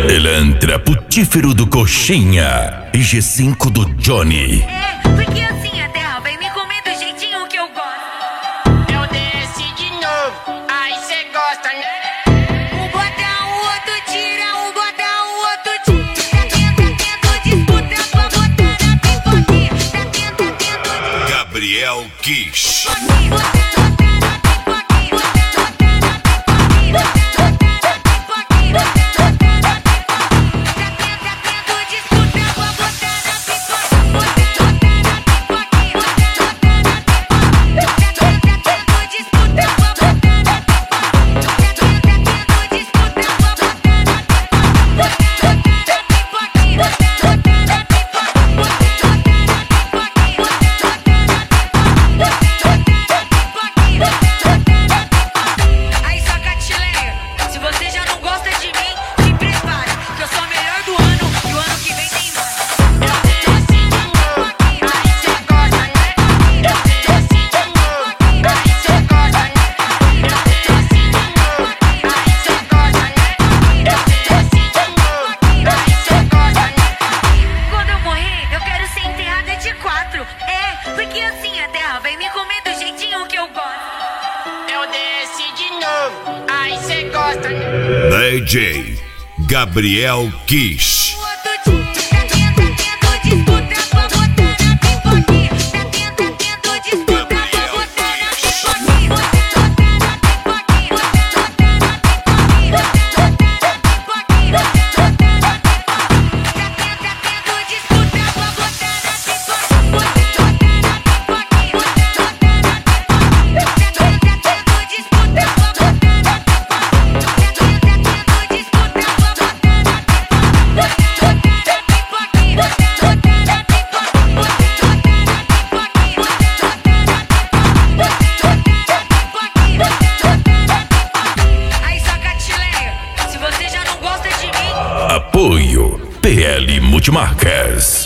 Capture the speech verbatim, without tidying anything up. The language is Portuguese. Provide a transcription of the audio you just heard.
Elantra putífero do Coxinha e G cinco do Johnny. É, porque assim a terra vem me comer do jeitinho que eu gosto. Eu desci de novo, aí cê gosta, né? Um bota, o outro tira, um bota, o outro tira. Tá tendo, tá tendo disputa pra botar na pipoquinha. Tá tendo, tá tendo Gabriel Kish. Porque assim a terra vem me comer do jeitinho que eu gosto. Eu desci de novo, aí cê gosta, né? D J Gabriel Kish. O outro tira, tá tendo, tá tendo disputa pra botar na pipoquinha. Tá tendo, tá tendo disputa pra botar na pipoquinha. Apoio P L Multimarcas.